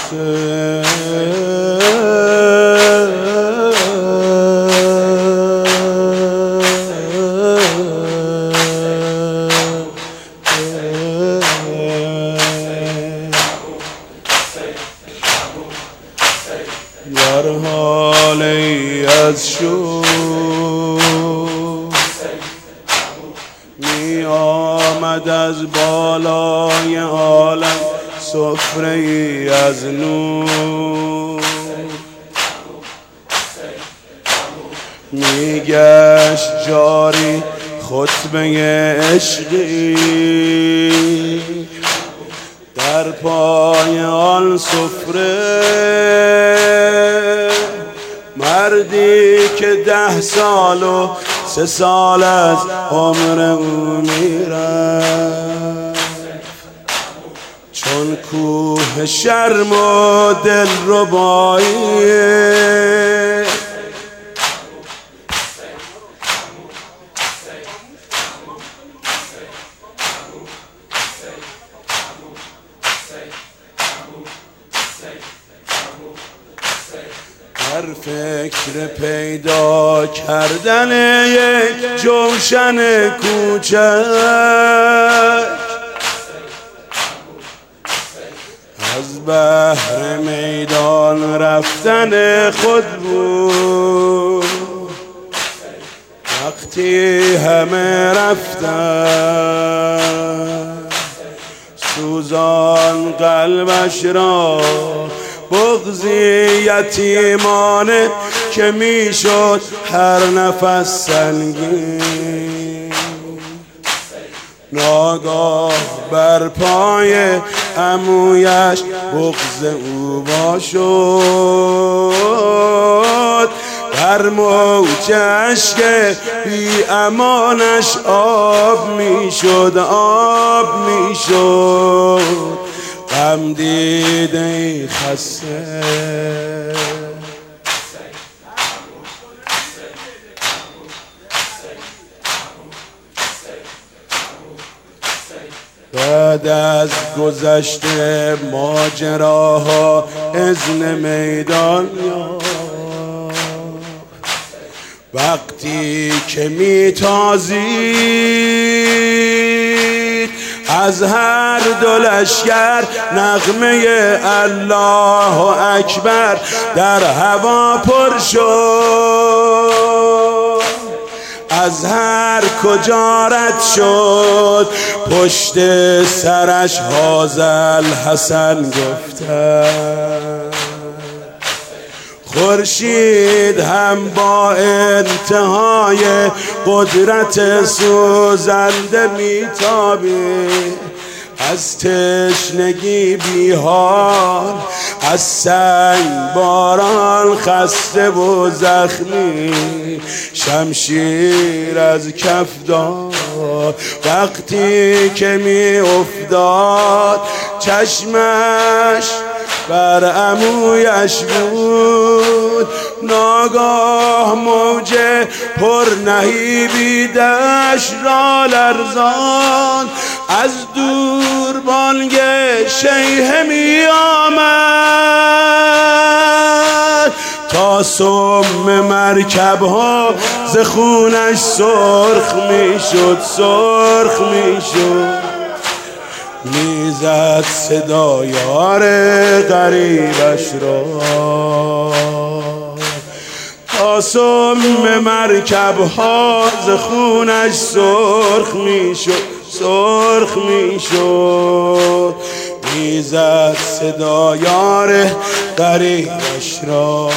در حالی از شور می آمد از بالای عالم سفره ای از نور، می گشت جاری خطبه عشقی در پای آن سفره. مردی که 10 سال و 3 سال از عمر او میرفت، چون کوه شرم و دلربایی در فکر پیدا کردن یک جوشن کوچک از بحر میدان رفتن خود بود. وقتی همه رفتن سوزان قلبش را بغضی یتیمانه که میشد هر نفس سنگین. ناگاه بر پای عمویش بغض او وا شد، در موج اشک بی امانش آب میشد، آب میشد. غم دیده خسته بعد از گذشته ماجراها اذن میدان وقتی که میتازید از هر دو لشکر نغمه الله اکبر در هوا پر شد. از هر کجا رد شد پشت سرش هذا الحسن گفتن. خورشید هم با انتهای قدرت سوزنده میتابید، از تشنگی بیحال، از سنگ باران خسته و زخمی شمشیر از کف داد. وقتی که می افتاد چشمش بر عمویش بود، ناگاه موج پر نهیبی دشت را لرزان. از دور بانگ شیهه می آمد تا سم مرکب ها ز خونش سرخ می شد، سرخ می شد. میزد صدا یار غریبش را تا سم مرکب ها ز خونش سرخ می شد، سرخ می شد. میزد صدا یار غریبش را.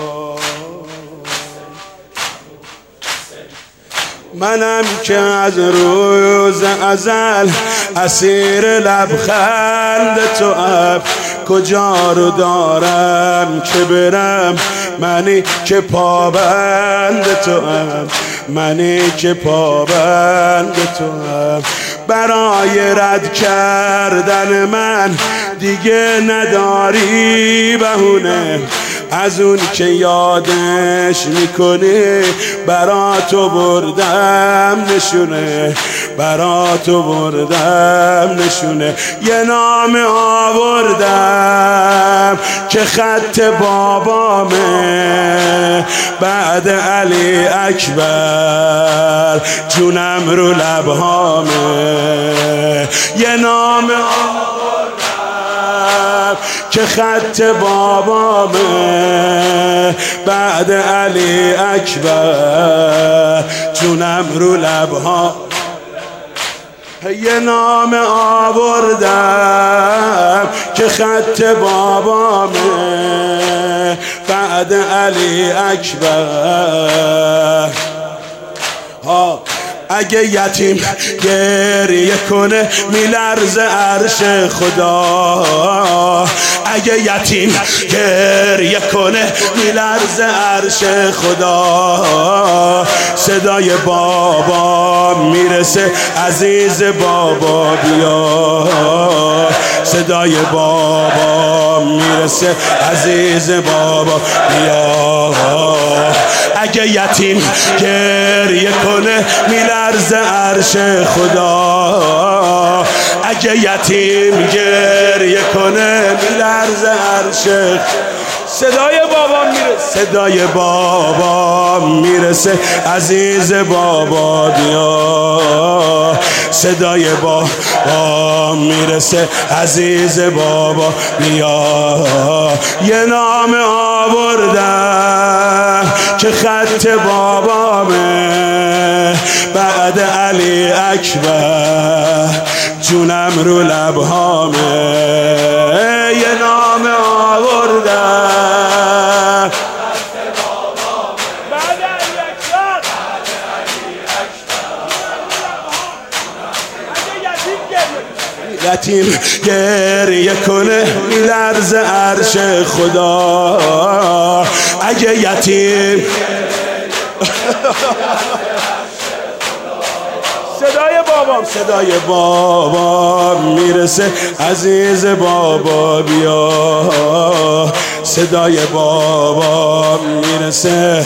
منم که از روز ازل اسیر لبخند تو اب، کجا رو دارم که برم منی که پابند تو ام، منی که پابند تو ام. برای رد کردن من دیگه نداری بهونه، از اون که یادش میکنی برا تو بردم نشونه، برا تو بردم نشونه. یه نام آوردم که خط بابامه بعد علی اکبر جونم رو لبهامه یه نام آوردم که خط بابامه بعد علی اکبر جونم رو لبهامه یه نام آوردم که خط بابامه بعد علی اکبر اگه یتیم گریه کنه میلرزه عرش خدا اگه یتیم گریه کنه میلرزه عرش خدا صدای بابا میرسه عزیز بابا بیا صدای بابا میرسه عزیز بابا بیا اگه یتیم گریه کنه میلرزه عرش خدا اگه یتیم گریه کنه میلرزه عرش صدای بابا میرسه صدای بابا میرسه عزیز بابا بیا صدای بابا میرسه عزیز بابا بیا یه نام آوردم که خط بابامه بعد علی اکبر جونم رو لبهامه یه نام آوردم بعد علی اکبر یتیم گریه کنه میلرزه عرش خدا اگه یتیم صدای بابا میرسه عزیز بابا بیا صدای بابا میرسه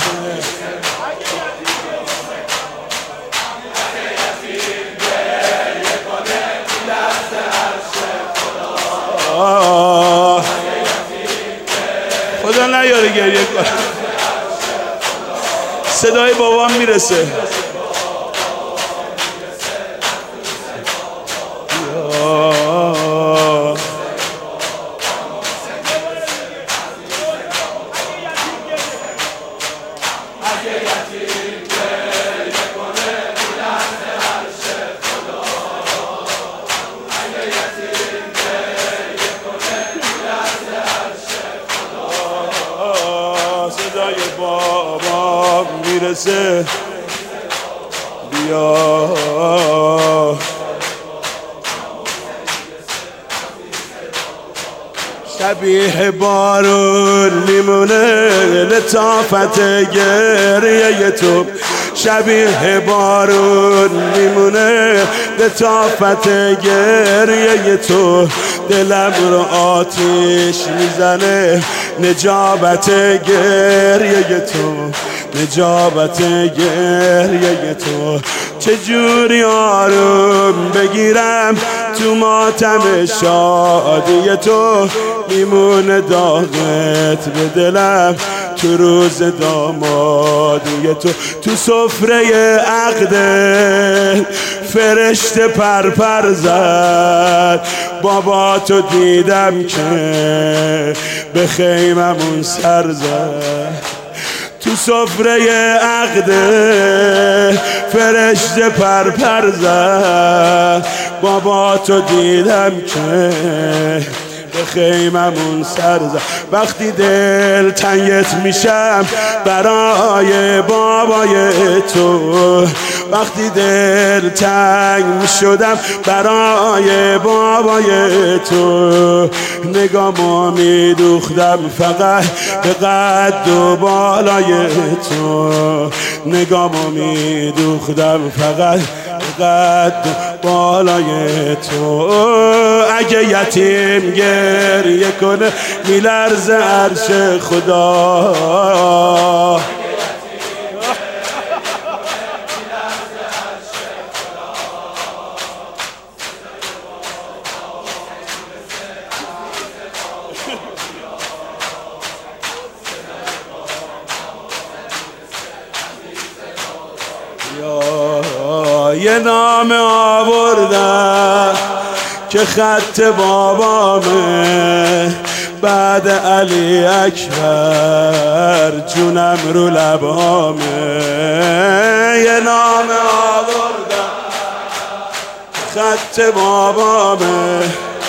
خدا نیاره گریه کنه صدای بابا میرسه صدای بابا میرسه بیا شبیه بارون میمونه لطافت گریه تو شبیه بارون میمونه لطافت گریه تو دلم رو آتیش میزنه نجابت گریه تو نجابت گریه تو چجوری آروم بگیرم تو ماتم شادی تو میمونه داغت به دلم تو روز دامادی تو سفره عقده فرشته پرپر زد بابا تو دیدم که به خیممون سر زد تو سفره عقده فرشته پرپر زد بابا تو دیدم که به خیممون سر زد وقتی دل تنگت میشم برای بابای تو وقتی دل تنگ میشدم برای بابای تو نگامو میدوختم فقط به قد و بالای تو نگامو میدوختم فقط به قد و بالای تو اگه یتیم گریه کنه میلرزه عرش خدا یه نام آوردم که خط بابامه، بعد علی اکبر جونم رو لبامه. یه نام آوردم خط بابامه،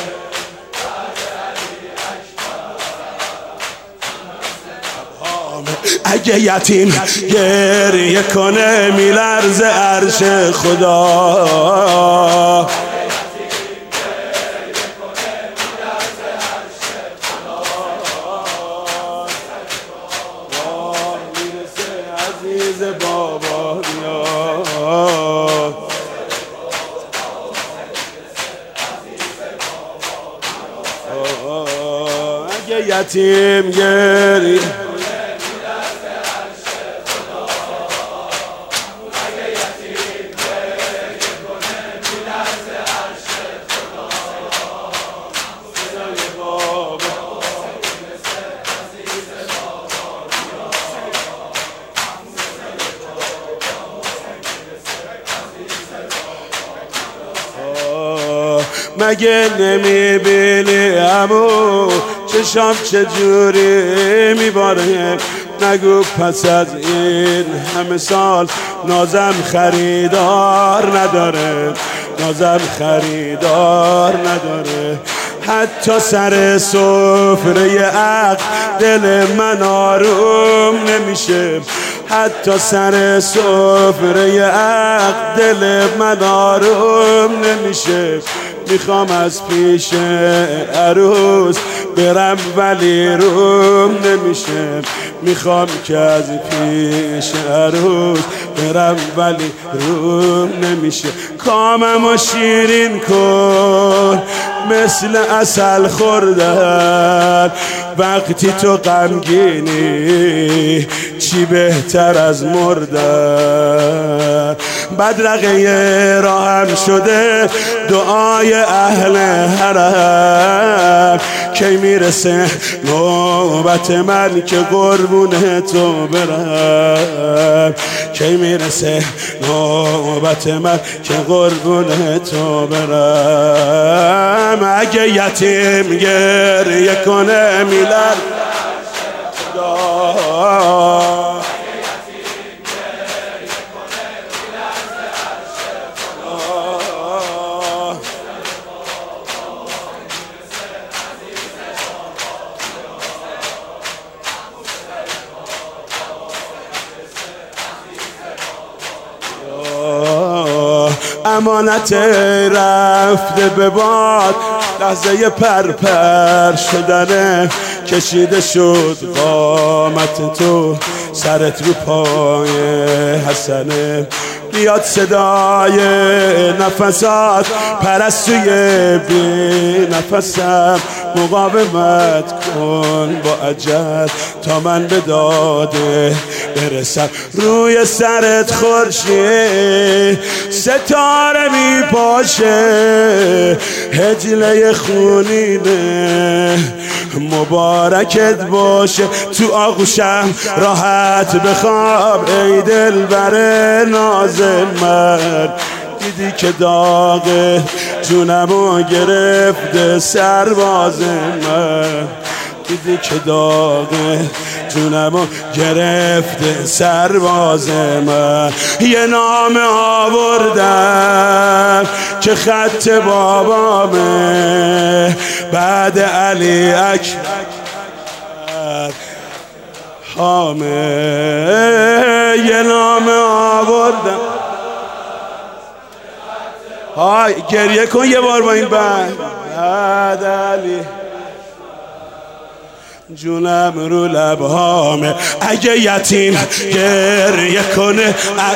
اگه یتیم گریه کنه میلرزه عرش خدا. میرسه عزیز بابا اگه یتیم گریه مگه نمیبینی عمو چشام چجوری میباره؟ نگو پس از این همه سال نازم خریدار نداره، نازم خریدار نداره. حتی سر سفره عقل دل من آروم نمیشه، حتی سر سفره عقل دل من آروم نمیشه. میخوام از پیش عروس برم ولی روم نمیشه، میخوام که از پیش عروس برم ولی روم نمیشه. کاممو شیرین کن مثل عسل خوردن، وقتی تو غمگینی چی بهتر از مردن. بدرقه راهم شده دعای اهل حرم، کی میرسه نوبت من که قربون تو برم، کی میرسه نوبت من که قربون تو برم. اگه یتیم گریه کنه میلرزه امانت رفته به باد، لحظه پرپر شدنه، کشیده شد قامت تو سرت رو پای حسنه. بیاد صدای نفسات پرستوی بی نفسم، مقاومت کن با اجل تا من به داده برسم. روی سرت خورشید ستاره می پاشه، هجله خونینه مبارکت باشه. تو آغوشم راحت بخواب ای دلبر ناز من، دیدی که داغ جونمو گرفته سرباز من، دیدی که داغ جونمو گرفته سرباز من. یه نام آوردم که خط بابامه، بعد علی اکبر حامه. یه نام آوردم. های گریه کن یه بار با این بعد علی جونم رو لبهامه. اگه یتیم گریه کنه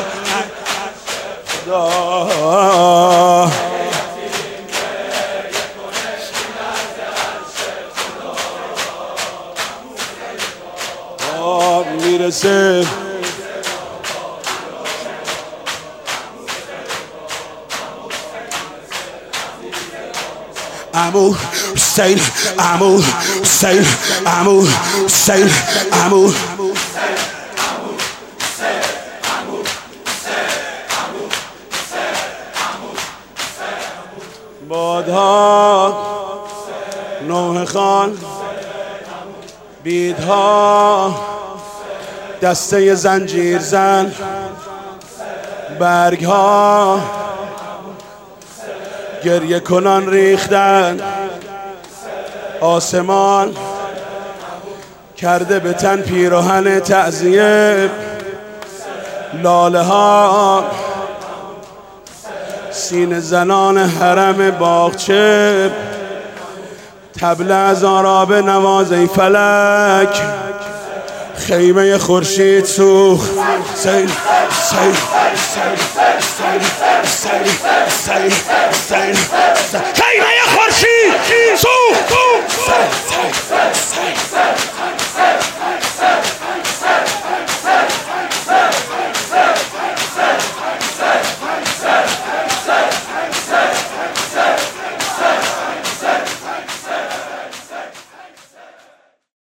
میرسه عمو حسین، عمو حسین، عمو حسین، عمو فریادها نوح خان، بیدها دسته زنجیر زن، برگها گریه کنان ریختن، آسمان کرده به تن پیراهن تعزیه، لاله ها سینه زنان حرم باغچه، طبل از آراب نواز ای فلک، خیمه خورشید سوخت، سیل سیل سیل سیل سیل سیل خیمه خورشید سوخت،